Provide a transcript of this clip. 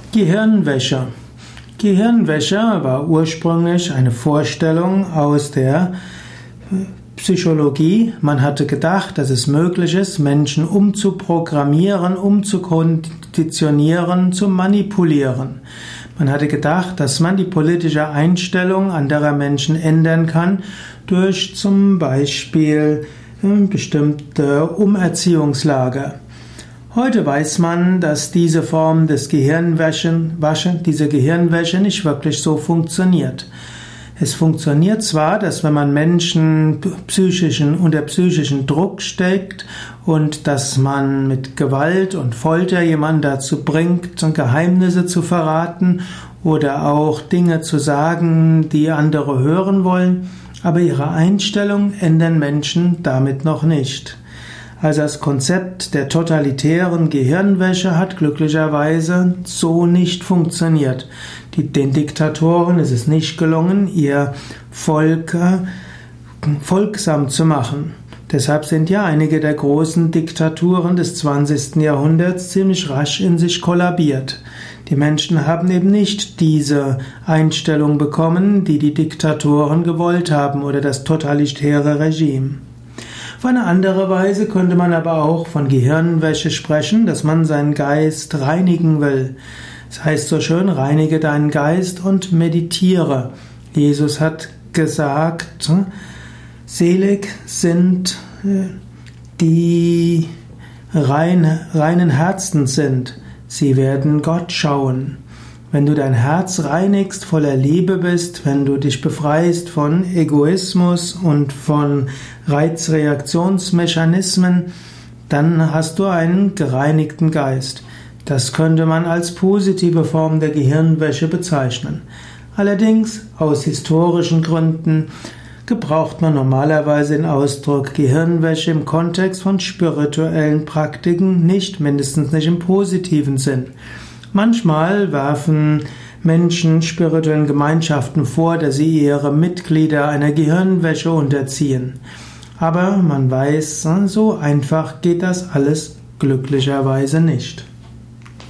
Gehirnwäsche. Gehirnwäsche war ursprünglich eine Vorstellung aus der Psychologie. Man hatte gedacht, dass es möglich ist, Menschen umzuprogrammieren, umzukonditionieren, zu manipulieren. Man hatte gedacht, dass man die politische Einstellung anderer Menschen ändern kann durch zum Beispiel bestimmte Umerziehungslager. Heute weiß man, dass diese Form des Gehirnwäsche nicht wirklich so funktioniert. Es funktioniert zwar, dass wenn man Menschen unter psychischen Druck steckt und dass man mit Gewalt und Folter jemanden dazu bringt, Geheimnisse zu verraten oder auch Dinge zu sagen, die andere hören wollen, aber ihre Einstellung ändern Menschen damit noch nicht. Also das Konzept der totalitären Gehirnwäsche hat glücklicherweise so nicht funktioniert. Den Diktatoren ist es nicht gelungen, ihr Volk folgsam zu machen. Deshalb sind ja einige der großen Diktaturen des 20. Jahrhunderts ziemlich rasch in sich kollabiert. Die Menschen haben eben nicht diese Einstellung bekommen, die die Diktatoren gewollt haben oder das totalitäre Regime. Auf eine andere Weise könnte man aber auch von Gehirnwäsche sprechen, dass man seinen Geist reinigen will. Es heißt so schön, reinige deinen Geist und meditiere. Jesus hat gesagt, selig sind die reinen Herzens sind, sie werden Gott schauen. Wenn du dein Herz reinigst, voller Liebe bist, wenn du dich befreist von Egoismus und von Reizreaktionsmechanismen, dann hast du einen gereinigten Geist. Das könnte man als positive Form der Gehirnwäsche bezeichnen. Allerdings, aus historischen Gründen, gebraucht man normalerweise den Ausdruck Gehirnwäsche im Kontext von spirituellen Praktiken nicht, mindestens nicht im positiven Sinn. Manchmal werfen Menschen spirituellen Gemeinschaften vor, dass sie ihre Mitglieder einer Gehirnwäsche unterziehen. Aber man weiß, so einfach geht das alles glücklicherweise nicht.